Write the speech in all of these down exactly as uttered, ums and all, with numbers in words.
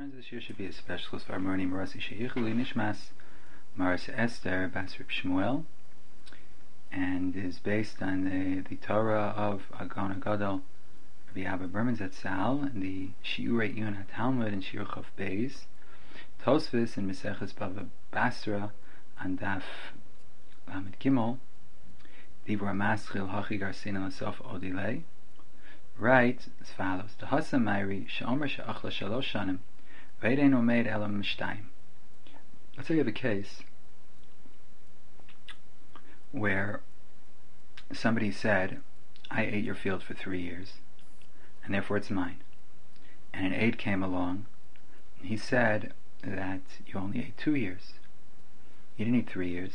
Friends, this year should be a special for Marni Marasi Sheyichli Nishmas Marasa Esther Bas Reb Shmuel, and is based on the, the Torah of Agon Agadol Rabbi Abba Berman Zatzal and the Shiurei Yun HaTalmud and Shiur Chav Beis Tosfos and Meseches Bava Basra on Daf Lamed Gimel Divra Maschil Hachi Garsin Lasof Odilei writes as follows: Tahasa Mairi Sheomer She'achla Shalosh Shanim Ve'ein Omeid Elam Mishtayim. Let's say you have a case where somebody said, I ate your field for three years and therefore it's mine, and an aide came along and he said that you only ate two years, you didn't eat three years.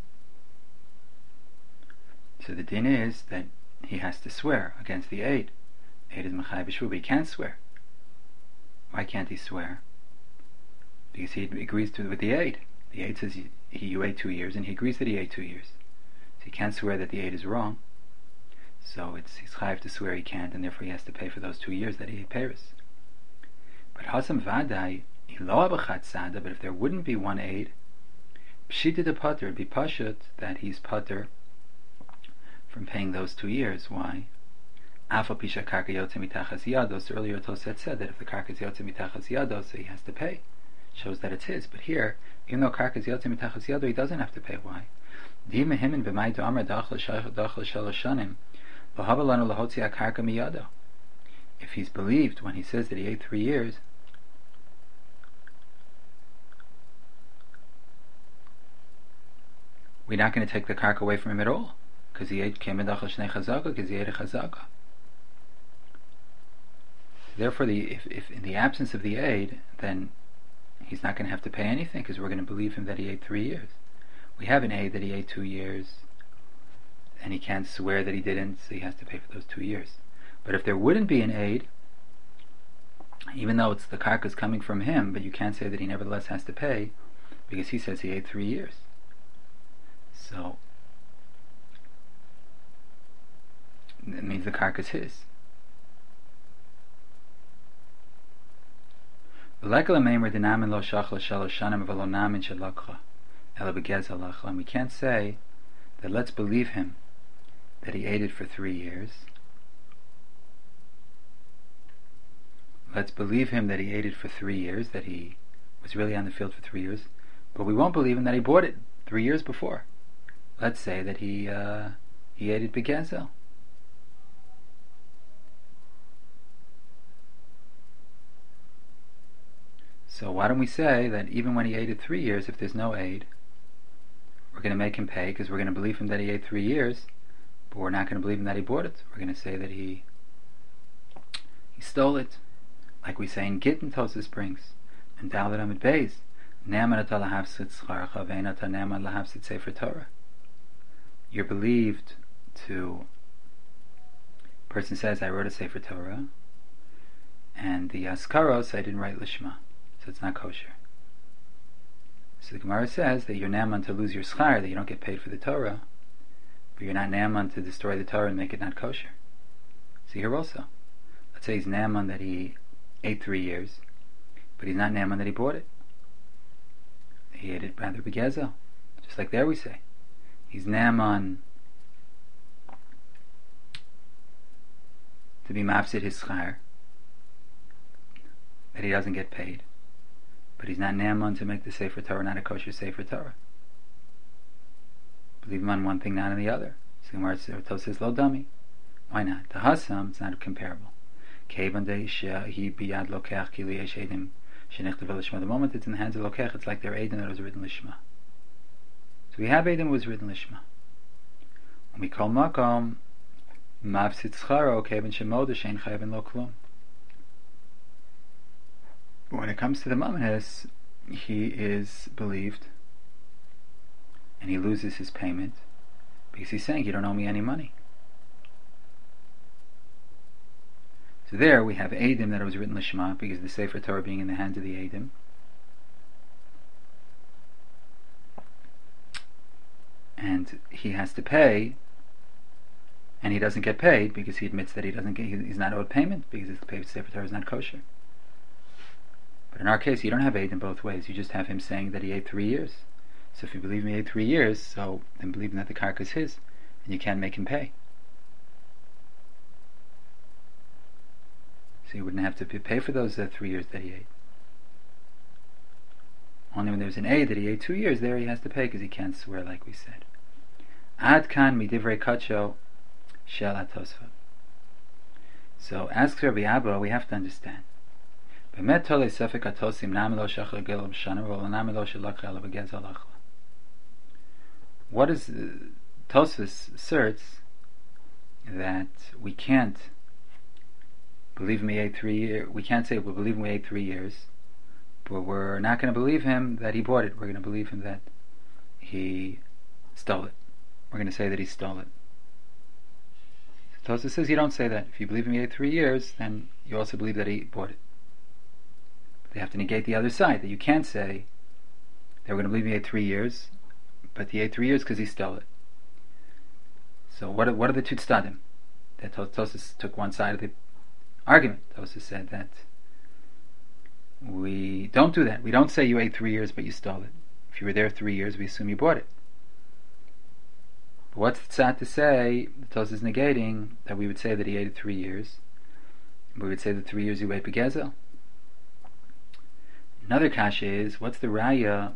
So the din is that he has to swear against the aide. Aide is Mechai B'Shvu, but he can't swear. Why can't he swear? Because he agrees to with the aide. The aide says he, he, you ate two years, and he agrees that he ate two years. So he can't swear that the aide is wrong. So it's he's chayav to swear he can't, and therefore he has to pay for those two years that he ate Paris. But Hasam Vadai, Iloa B'Chat Sada, but if there wouldn't be one aide, Pshita de Pater, it'd be Pashut that he's Pater from paying those two years. Why? Afal Pisha Karka Yotze Mitachas Yados. Earlier Toset said that if the Karka is Yotze Mitachas Yados, so he has to pay. Shows that it's his. But here, even though Karka is Yotze Mitachas Yados, he doesn't have to pay. Why? Dima Himin B'May Do'amar Dachla Shaycha Dachla Shalosh Shanim L'Havalanu L'Hotzi HaKarka Miyado. If he's believed when he says that he ate three years, we're not going to take the Karka away from him at all, because he ate Kemedachal Shnei Chazaka, because he ate a Chazaka. Therefore, the, if, if in the absence of the aid, then he's not going to have to pay anything, because we're going to believe him that he ate three years. We have an aid that he ate two years, and he can't swear that he didn't, so he has to pay for those two years. But if there wouldn't be an aid, even though it's the karka is coming from him, but you can't say that he nevertheless has to pay, because he says he ate three years. So it means the karka is his. And we can't say that let's believe him that he ate it for three years. Let's believe him that he ate it for three years, that he was really on the field for three years, but we won't believe him that he bought it three years before. Let's say that he uh, he ate it begezel. So why don't we say that even when he ate it three years, if there's no aid, we're going to make him pay, because we're going to believe him that he ate three years, but we're not going to believe him that he bought it. We're going to say that he he stole it, like we say in Gittin Tosas Springs and Dalet Amid Beis. You're believed to. A person says, I wrote a Sefer Torah, and the Askaros I didn't write Lishma, so it's not kosher. So the Gemara says that you're naman to lose your schar, that you don't get paid for the Torah, but you're not naman to destroy the Torah and make it not kosher. So here also, let's say he's naman that he ate three years, but he's not naman that he bought it. He ate it rather begezel. Just like there we say, he's naman to be mafsid his schar, that he doesn't get paid. But he's not naman to make the Sefer Torah not a kosher Sefer Torah. Believe him on one thing, not on the other. So Gemara says, lo dummy. Why not? The Hasam, it's not comparable. The moment it's in the hands of Lokech, it's like their Eidim that was written Lishma. So we have Eidim that was written Lishma. When we call Makom, Mavsit Scharo, Kevin Shemoda, Shein Chayvin Lo Klum. When it comes to the Mamhes, he is believed and he loses his payment because he's saying, you don't owe me any money. So there we have Eidim that it was written Lishma, because the Sefer Torah being in the hands of the Eidim. And he has to pay, and he doesn't get paid because he admits that he doesn't get, he's not owed payment because the Sefer Torah is not kosher. But in our case, you don't have Eid in both ways. You just have him saying that he ate three years. So if you believe him he ate three years, so then believe him that the karka is his, and you can't make him pay. So you wouldn't have to pay for those uh, three years that he ate. Only when there's an Eid that he ate two years, there he has to pay because he can't swear like we said. Ad kan midivrei kacho shel atosva. So asks Rabbi Abba, we have to understand. Bemet tole sefek atosim namelo shachar gelam shana v'lo namelo shelach elav agez alachla. What is uh, Tosfos asserts that we can't believe him we ate three years. We can't say we believe him we ate three years, but we're not going to believe him that he bought it. We're going to believe him that he stole it. We're going to say that he stole it. Tosfos says you don't say that. If you believe him he ate three years, then you also believe that he bought it. But they have to negate the other side, that you can't say that we're going to believe he ate three years, but he ate three years because he stole it. So what are, what are the two tzaddim? That Tosfos took one side of the argument. Tosfos said that we don't do that. We don't say you ate three years but you stole it. If you were there three years, we assume you bought it. But what's the tzad to say? The Tosfos is negating that we would say that he ate it three years. We would say that three years you ate begezel. Another kasha is, what's the raya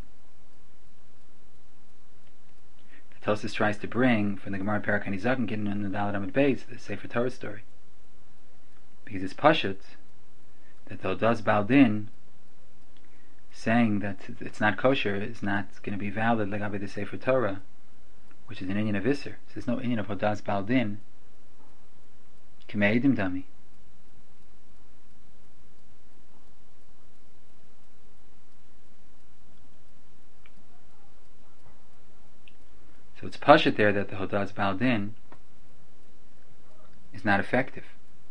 Tosfos tries to bring from the Gemara Perek Hanizaken getting in the Daled Amud Beis, the Sefer Torah story? Because it's pashut that the Odas Baldin saying that it's not kosher is not going to be valid like Abed the Sefer Torah, which is an inyan of Isser. So there's no inyan of Odas Baldin. K'meidim dami. So it's pashut there that the Hodas Baldin is not effective.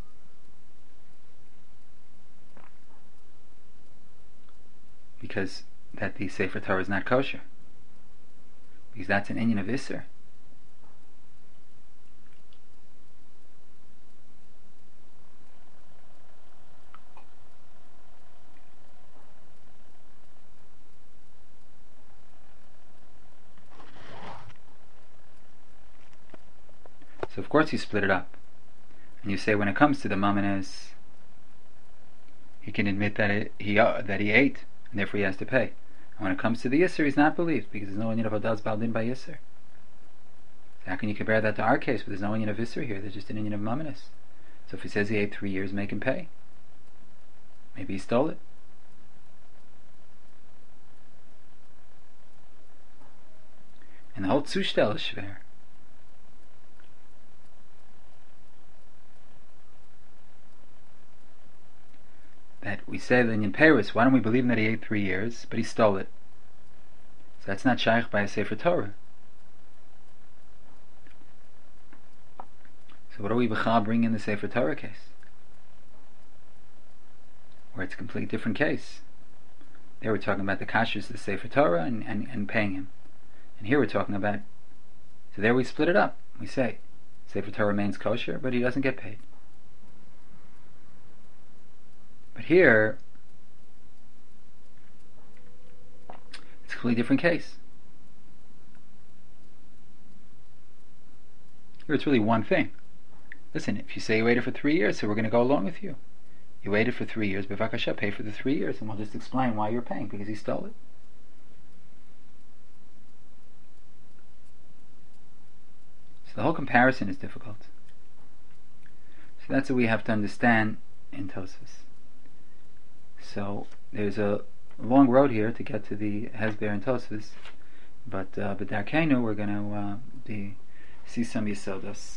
Because that the Sefer Torah is not kosher. Because that's an inyan of Isser. So of course you split it up. And you say when it comes to the Mamanes, he can admit that it, he uh, that he ate, and therefore he has to pay. And when it comes to the Yisr, he's not believed, because there's no inyan of Odas Baldin by Yisr. So how can you compare that to our case, but there's no inyan of Yisr here, there's just an inyan of Mamanes. So if he says he ate three years, make him pay. Maybe he stole it. And the whole Tzushtel is shver. That we say that in Paris, why don't we believe him that he ate three years, but he stole it? So that's not shaykh by a Sefer Torah. So what do we b'chal bring in the Sefer Torah case? Where it's a completely different case. There we're talking about the kashrus of the Sefer Torah and, and, and paying him. And here we're talking about, so there we split it up. We say, Sefer Torah remains kosher, but he doesn't get paid. But here, it's a completely different case. Here it's really one thing. Listen, if you say you waited for three years, so we're going to go along with you. You waited for three years, b'vakasha, pay for the three years, and we'll just explain why you're paying, because he stole it. So the whole comparison is difficult. So that's what we have to understand in Tosfos. So there's a long road here to get to the Hezber and Tosfos, but uh, but Darkeinu we're going to uh, be, see some Yisodos.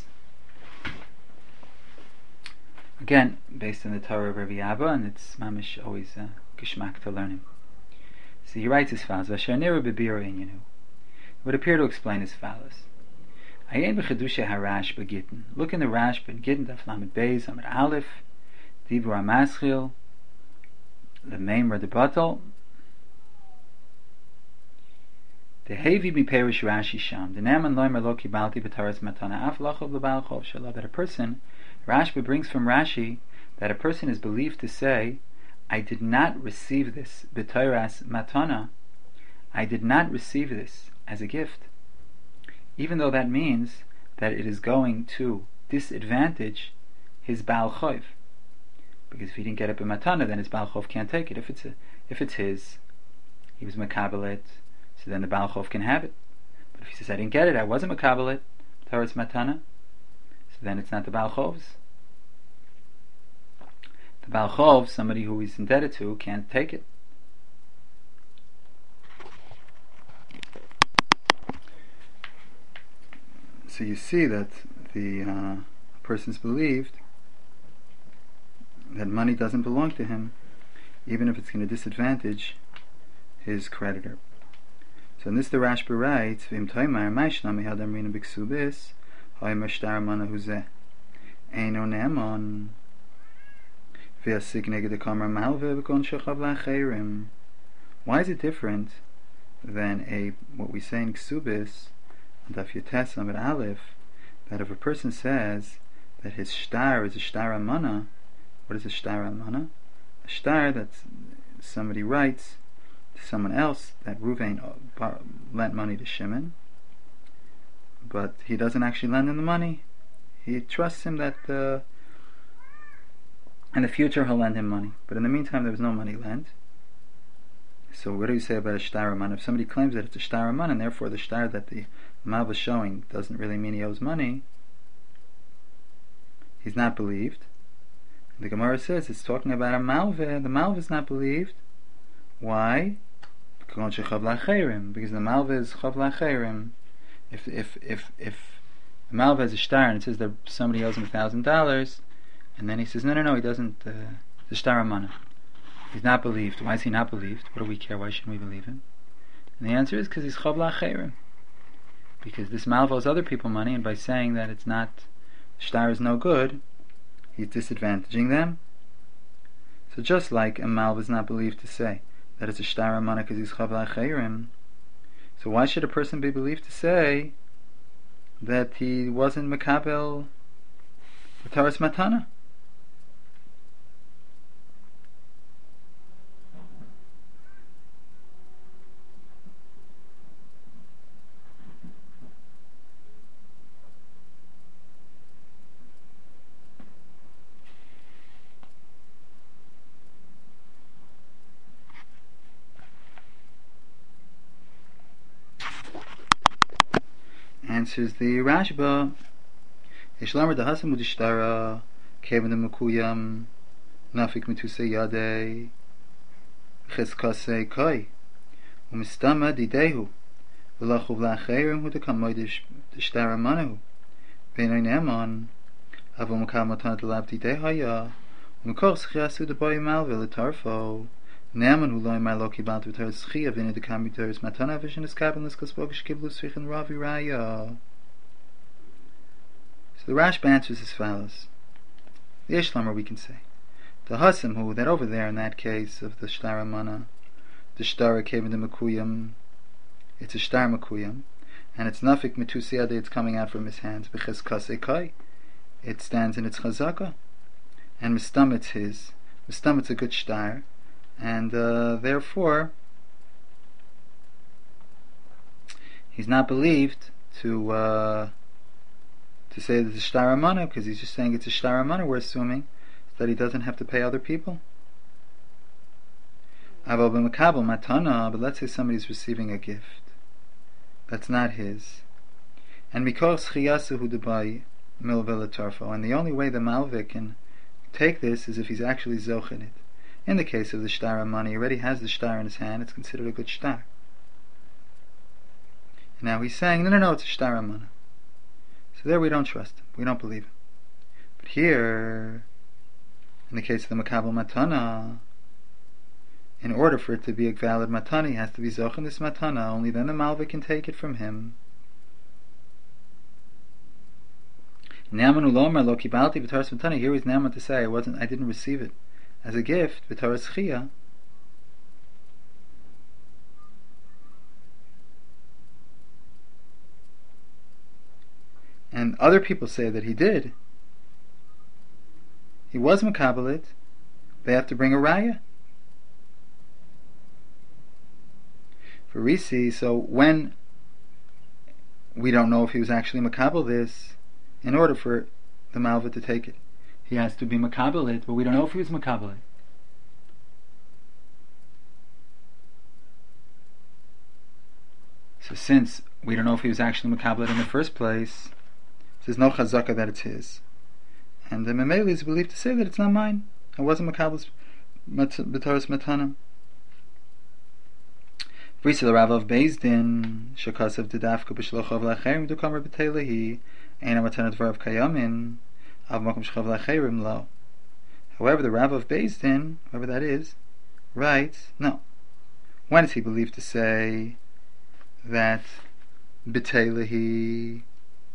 Again, based on the Torah of Rabbi Abba, and it's mamish always uh, geschmack to learn him. So he writes as follows: Vasher nira b'bira inyanu. It would appear to explain as follows: Ayin b'chedusha harash b'gittin. Look in the Rash b'gittin daf lamed beis amud aleph dibur hamaschil. The Meimer the Batal. The Hevi mi perish Rashi Sham. The Naman Loimer Loki Balti Bataras Matana Aflachov Labalchov Shallah. That a person, Rashba brings from Rashi that a person is believed to say, I did not receive this b'toras matana. I did not receive this as a gift, even though that means that it is going to disadvantage his Baal Chov. Because if he didn't get it b'matana, then his Baal Chov can't take it. If it's a, if it's his, he was makabelet, so then the Baal Chov can have it. But if he says, I didn't get it, I wasn't makabelet, b'toras matana, so then it's not the Baal Chov's. The Baal Chov, somebody who he's indebted to, can't take it. So you see that the uh, person's believed that money doesn't belong to him, even if it's going to disadvantage his creditor. So in this the Rashba writes, V'im toimar ma'ishna mihad amrina b'ksubis ha'yim ashtar mana huzeh eino ne'amon v'yasik neged kamar malve v'kon shechav la'cheirim. Why is it different than a what we say in Ksubis, Daf Yotes Amud Aleph, that if a person says that his shtar is a shtar amana, what is a shtar amana? A shtar that's somebody writes to someone else that Ruvain lent money to Shimon, but he doesn't actually lend him the money. He trusts him that uh, in the future he'll lend him money, but in the meantime there was no money lent. So what do you say about a shtar amana? If somebody claims that it's a shtar amana, and therefore the shtar that the Mav is showing doesn't really mean he owes money, he's not believed. The Gemara says it's talking about a malve. The malve is not believed. Why? Because the malve is chav la'cheirim. If if if if the malve has a shtar and it says that somebody owes him a thousand dollars, and then he says no no no he doesn't. Uh, the shtar amana. He's not believed. Why is he not believed? What do we care? Why shouldn't we believe him? And the answer is because he's chav la'cheirim. Because this malve owes other people money, and by saying that it's not, shtar is no good, he's disadvantaging them. So just like a malve is not believed to say that it's a shtar amana because he's chav la'cheirim, so why should a person be believed to say that he wasn't makabel b'toras matana? Answers the Rashba. Ishlamar dahasam udishtara kevin the makuyam nafik mituse yade cheskase kai umistama didehu v'lachuv la'cheirim hu dekamoi dishtara manu b'nei neman avu makam matan delab didehaya umikor schiasu deboy malve letarfo neman hu loy maloki bant v'tar schia v'nei dekam v'tar matana v'shin eskabin l'skasbogish kiblu svichin ravi raya. So the Rashba answers as follows. The Ishlamar we can say, the Hasim who, that over there in that case of the Shtar Amana, the Shtar came in the Makuyam, it's a Shtar Makuyam, and it's Nafik Metusiyade, it's coming out from his hands, B'ches Kasei Kai, it stands in its Chazaka, and Mistam it's his, Mistam it's a good Shtar, and uh, therefore, he's not believed to uh, to say that it's a shtar amana, because he's just saying it's a shtar amana, we're assuming that he doesn't have to pay other people. Aval b'makabel matana, but let's say somebody's receiving a gift that's not his, and mikor schiyasuhu debai milve letarfo, and the only way the malvik can take this is if he's actually zochin it. In the case of the shtar amana, he already has the shtar in his hand, it's considered a good shtar. And now he's saying, no no no, it's a shtar amana. So there we don't trust him, we don't believe him. But here, in the case of the makabel matana, in order for it to be a valid matana, he has to be zochin this matana, only then the malvik can take it from him. Naaman ulomar lo kibalti b'taras matana, here is Naaman to say, I wasn't, I didn't receive it as a gift, b'taras chia. And other people say that he did. He was makabelit. They have to bring a raya. for Risi. So when we don't know if he was actually makabel this, in order for the malva to take it, he has to be makabel it, but we don't know if he was makabel it. So since we don't know if he was actually makabel it in the first place, there's no chazaka that it's his, and the Memeli is believed to say that it's not mine. I wasn't makabel's b'taras matana. Vrisa the Rav of Beis Din shekasav didafka b'shlochav lacherim dukamar b'teilehi ein matana dvarav kayamin av makom shchav lacherim lo. However, the Rav of Beis Din, whoever that is, writes no. When is he believed to say that b'teilehi,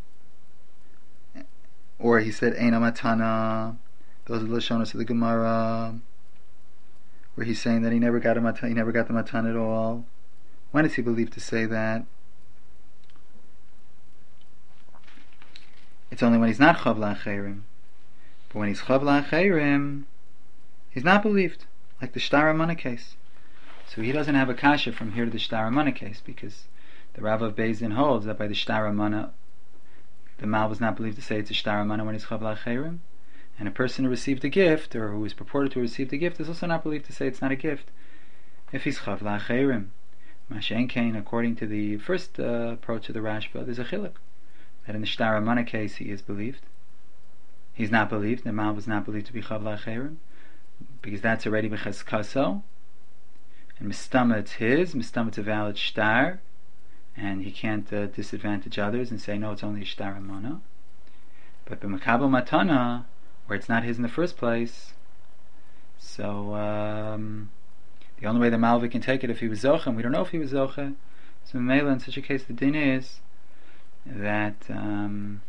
or he said ein matana? Those are the lashonos of the Gemara, where he's saying that he never got a matan, he never got the matan at all. When is he believed to say that? It's only when he's not chav la'acherim. But when he's chav la'acherim, he's not believed, like the Shtar Ramana case. So he doesn't have a kasha from here to the Shtar Ramana case, because the Rav of Beis Din holds that by the Shtar Ramana, the Mal was not believed to say it's a Shtar Ramana when he's chav la'acherim. And a person who received a gift, or who is purported to have received a gift, is also not believed to say it's not a gift if he's chav la'acherim. Mashen Kain, according to the first uh, approach of the Rashba, there's a chiluk that in the Shtar Ramana case he is believed. He's not believed. The Mal was not believed to be chav la'acherim, because that's already b'chazkaso. And mistama it's his. Mistama it's a valid shtar, and he can't uh, disadvantage others and say no, it's only a Shtar Ramana. But b'makabel matana, where it's not his in the first place, so um, the only way the Malvi can take it if he was Zocha, and we don't know if he was Zocha, so Mela, in such a case the din is that um,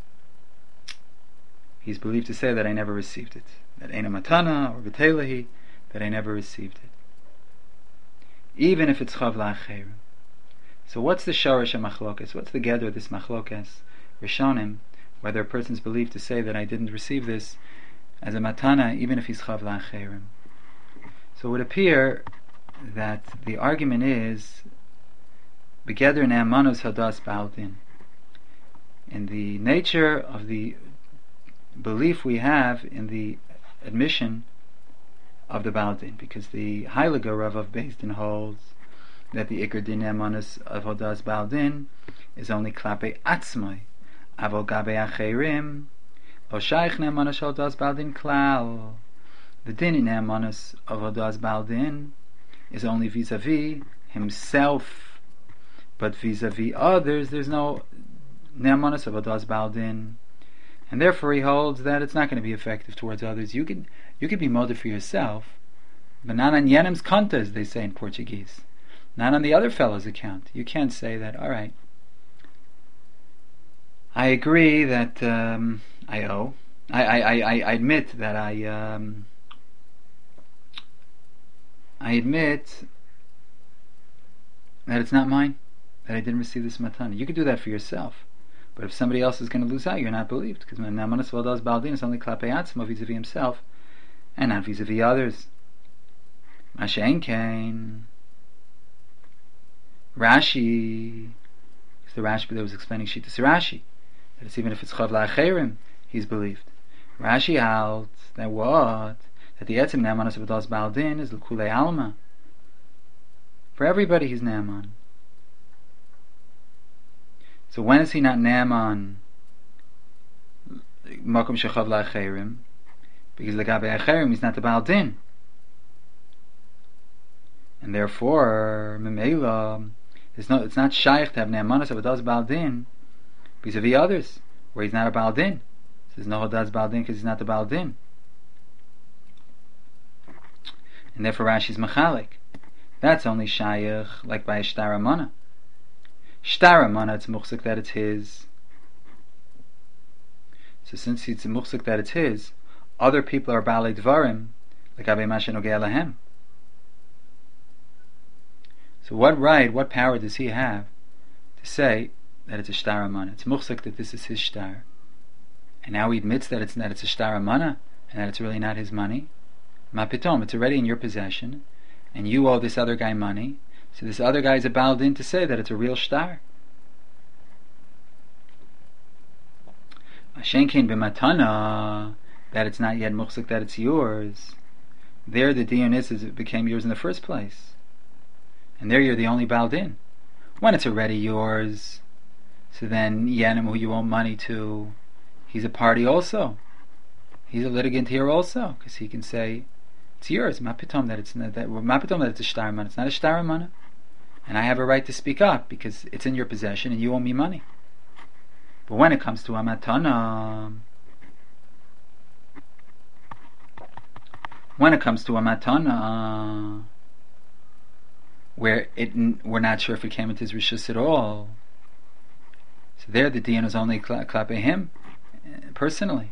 he's believed to say that I never received it, that Eina Matana or B'teilahi, that I never received it, even if it's Chav La'acherim. So what's the Sharash of Machlokas? What's the gather of this Machlokas Rishonim, whether a person's believed to say that I didn't receive this as a matana, even if he's chav la'acherim? So it would appear that the argument is begeder ne'amanos hadas ba'aldin, in the nature of the belief we have in the admission of the ba'aldin, because the Heilige Rav of Beis Din holds that the ikar din ne'amanos of hadas ba'aldin is only klape atzmai. Avol gabe acherim, lo shaykh ne'amanos hodas baldin klal. The din in ne'amanos of hodas baldin is only vis-a-vis himself, but vis-a-vis others, there's no ne'amanos of hodas baldin, and therefore he holds that it's not going to be effective towards others. You could you could be moder for yourself, but not on Yenim's conta, as they say in Portuguese, not on the other fellow's account. You can't say that. All right, I agree that um, I owe. I, I, I, I admit that I um, I admit that it's not mine, that I didn't receive this matana. You could do that for yourself, but if somebody else is going to lose out, you're not believed, because Namanas Valdas Baldin is only Klape Atzma vis-a-vis himself and not vis-a-vis others. Mashen Kain Rashi, it's the Rashi that was explaining Shittas Rashi, that it's even if it's Chav La'acherim, he's believed. Rashi held that what? That the Etzim Naaman of Adas Baldin is L'kulei Alma. For everybody he's Naaman. So when is he not Naaman? Makom Shechav La'acherim, because L'gabe Acherim he's not the Baldin. And therefore, Memela, it's not, it's not shaykh to have Naaman of Adas Baldin vis-a-vis others, where he's not a Baldin. There's no Hodaz Baldin because he's not the Baldin. And therefore Rashi's Machalik. That's only Shaykh, like by a Shtar Ramana. Shtar Ramana, it's Muchzik that it's his. So since it's a Muchzik that it's his, other people are Baalei Dvarim, like Abe Masha Nogei Lahem. So what right, what power does he have to say that it's a Shtar Ramana? It's Muchzik that this is his Shtar. And now he admits that it's that it's a Shtar Ramana and that it's really not his money. Ma pitom, it's already in your possession, and you owe this other guy money. So this other guy is a Baal Din to say that it's a real shtar. Shenkin b'matana, that it's not yet muchzik, that it's yours. There the dion is, is it became yours in the first place. And there you're the only Baal Din. When it's already yours, so then Yenim, who you owe money to, he's a party also. He's a litigant here also, because he can say, it's yours, mapitom, that it's not, that, mapitom, that it's a shtar mana. It's not a shtar mana. And I have a right to speak up, because it's in your possession and you owe me money. But when it comes to a matana, when it comes to a matana, where it we're not sure if it came into his rishus at all, so there the dion is only klape him personally.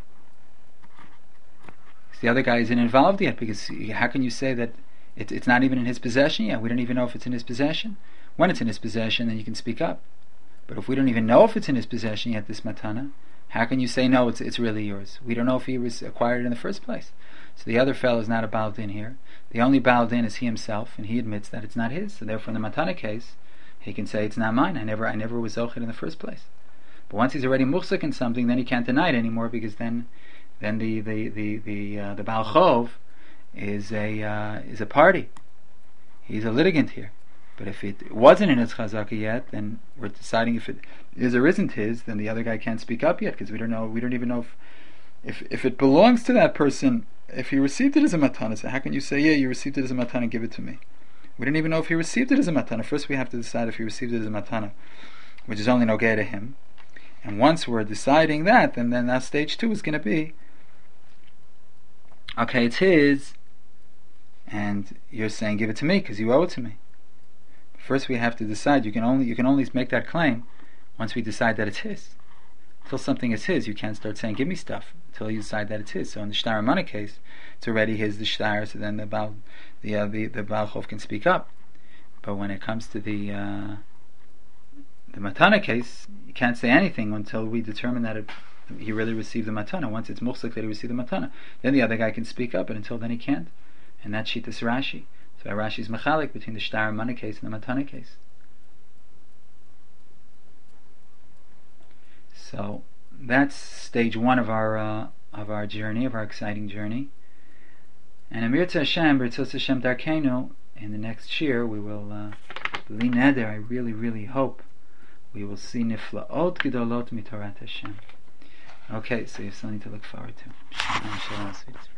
The other guy isn't involved yet, because how can you say that it, it's not even in his possession yet? We don't even know if it's in his possession. When it's in his possession, then you can speak up. But if we don't even know if it's in his possession yet, this matana, how can you say no, it's it's really yours? We don't know if he was acquired in the first place. So the other fellow is not a Baal Din here. The only Baal Din is he himself, and he admits that it's not his. So therefore, in the matana case, he can say it's not mine. I never, I never was zochid in the first place. But once he's already muchzik in something, then he can't deny it anymore, because then, then the the the the uh, the Baal Chov is a uh, is a party. He's a litigant here. But if it wasn't in his chazaka yet, then we're deciding if it is or isn't his. Then the other guy can't speak up yet, because we don't know. We don't even know if if if it belongs to that person. If he received it as a matana, so how can you say, yeah, you received it as a matana, give it to me? We don't even know if he received it as a matana. First, we have to decide if he received it as a matana, which is only nogay to him. And once we're deciding that, then then that stage two is going to be, okay, it's his, and you're saying give it to me because you owe it to me. First, we have to decide. You can only you can only make that claim once we decide that it's his. Until something is his, you can't start saying give me stuff until you decide that it's his. So in the shtar mana case, it's already his, the shtar. So then the Baal, the uh, the the Baal Chov can speak up. But when it comes to the uh, the matana case, you can't say anything until we determine that it, he really received the matana. Once it's muhsik that he received the matana, then the other guy can speak up. But until then, he can't. And that's Shittas Rashi. So Rashi's mechalik between the shtar mana case and the matana case. So that's stage one of our uh, of our journey, of our exciting journey. And Amir Hashem, B'Ritzos Hashem Darkeinu, in the next year we will, uh, B'li Neder, I really, really hope we will see Niflaot Gedolot Mitorat Hashem. Okay, so you have something to look forward to. Shalom, shalom, sweet.